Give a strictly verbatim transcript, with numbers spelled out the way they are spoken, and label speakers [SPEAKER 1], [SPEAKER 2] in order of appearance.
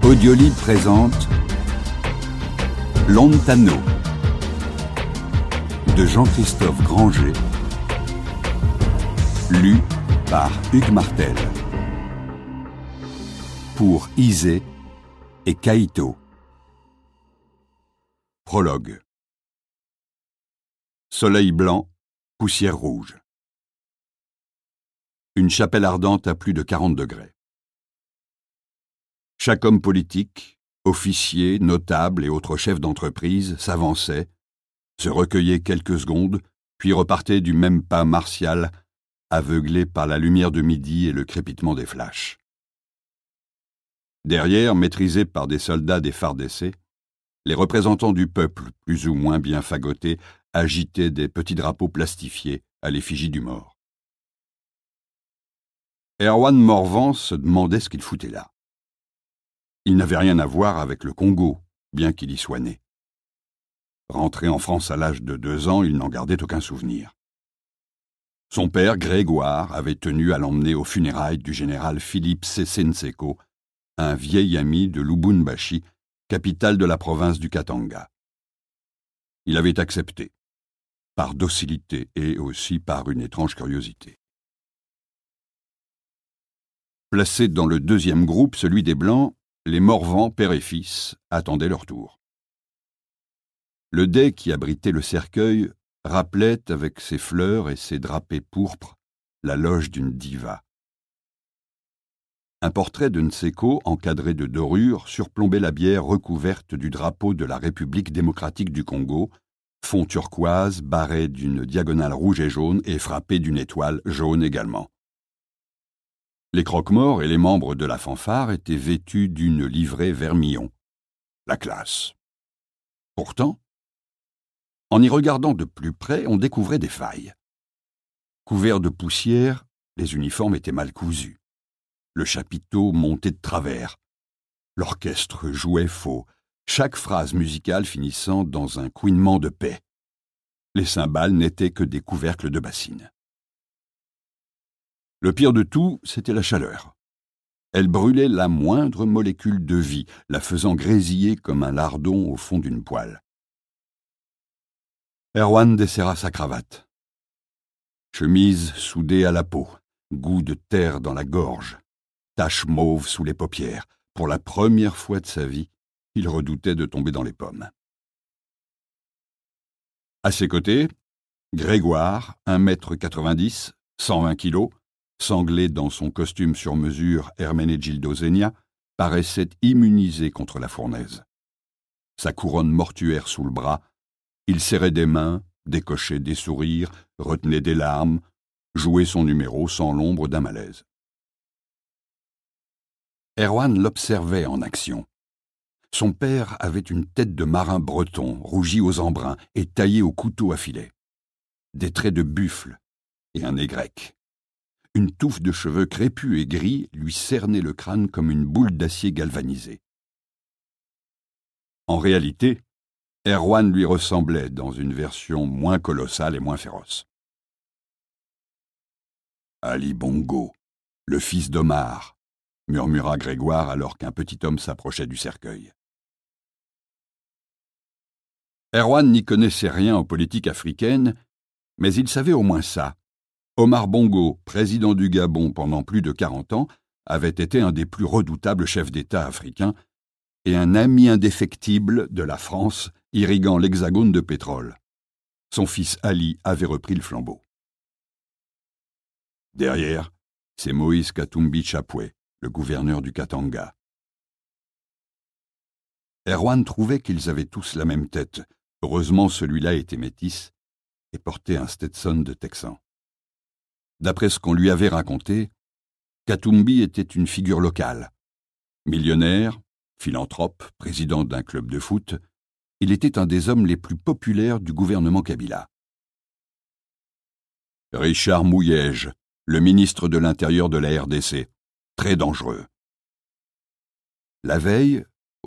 [SPEAKER 1] Audiolib présente Lontano de Jean-Christophe Granger, lu par Hugues Martel, pour Isée et Kaito. Prologue. Soleil blanc, poussière rouge. Une chapelle ardente à plus de quarante degrés. Chaque homme politique, officier, notable et autres chefs d'entreprise s'avançait, se recueillait quelques secondes, puis repartait du même pas martial, aveuglé par la lumière de midi et le crépitement des flashs. Derrière, maîtrisés par des soldats des phares d'essai, les représentants du peuple, plus ou moins bien fagotés, agitaient des petits drapeaux plastifiés à l'effigie du mort. Erwan Morvan se demandait ce qu'il foutait là. Il n'avait rien à voir avec le Congo, bien qu'il y soit né. Rentré en France à l'âge de deux ans, il n'en gardait aucun souvenir. Son père, Grégoire, avait tenu à l'emmener aux funérailles du général Philippe Sese Nseko, un vieil ami de Lubumbashi, capitale de la province du Katanga. Il avait accepté, par docilité et aussi par une étrange curiosité. Placés dans le deuxième groupe, celui des Blancs, les Morvan, père et fils, attendaient leur tour. Le dais qui abritait le cercueil rappelait, avec ses fleurs et ses drapés pourpres, la loge d'une diva. Un portrait de Nseko, encadré de dorures, surplombait la bière recouverte du drapeau de la République démocratique du Congo, fond turquoise, barré d'une diagonale rouge et jaune et frappé d'une étoile jaune également. Les croque-morts et les membres de la fanfare étaient vêtus d'une livrée vermillon. La classe. Pourtant, en y regardant de plus près, on découvrait des failles. Couverts de poussière, les uniformes étaient mal cousus. Le chapiteau montait de travers. L'orchestre jouait faux, chaque phrase musicale finissant dans un couinement de paix. Les cymbales n'étaient que des couvercles de bassines. Le pire de tout, c'était la chaleur. Elle brûlait la moindre molécule de vie, la faisant grésiller comme un lardon au fond d'une poêle. Erwan desserra sa cravate. Chemise soudée à la peau, goût de terre dans la gorge, tache mauve sous les paupières. Pour la première fois de sa vie, il redoutait de tomber dans les pommes. À ses côtés, Grégoire, un mètre quatre-vingt-dix, cent vingt kilos, sanglé dans son costume sur mesure Hermenegildo Zegna, paraissait immunisé contre la fournaise. Sa couronne mortuaire sous le bras, il serrait des mains, décochait des sourires, retenait des larmes, jouait son numéro sans l'ombre d'un malaise. Erwan l'observait en action. Son père avait une tête de marin breton, rougie aux embruns et taillée au couteau affilé. Des traits de buffle et un nez grec. Une touffe de cheveux crépus et gris lui cernait le crâne comme une boule d'acier galvanisée. En réalité, Erwan lui ressemblait dans une version moins colossale et moins féroce. « Ali Bongo, le fils d'Omar », murmura Grégoire alors qu'un petit homme s'approchait du cercueil. Erwan n'y connaissait rien en politique africaine, mais il savait au moins ça. Omar Bongo, président du Gabon pendant plus de quarante ans, avait été un des plus redoutables chefs d'État africains et un ami indéfectible de la France, irriguant l'hexagone de pétrole. Son fils Ali avait repris le flambeau. Derrière, c'est Moïse Katumbi Chapwe, le gouverneur du Katanga. Erwan trouvait qu'ils avaient tous la même tête. Heureusement, celui-là était métis et portait un Stetson de Texan. D'après ce qu'on lui avait raconté, Katumbi était une figure locale. Millionnaire, philanthrope, président d'un club de foot, il était un des hommes les plus populaires du gouvernement Kabila. Richard Mouyège, le ministre de l'Intérieur de la R D C, très dangereux. La veille,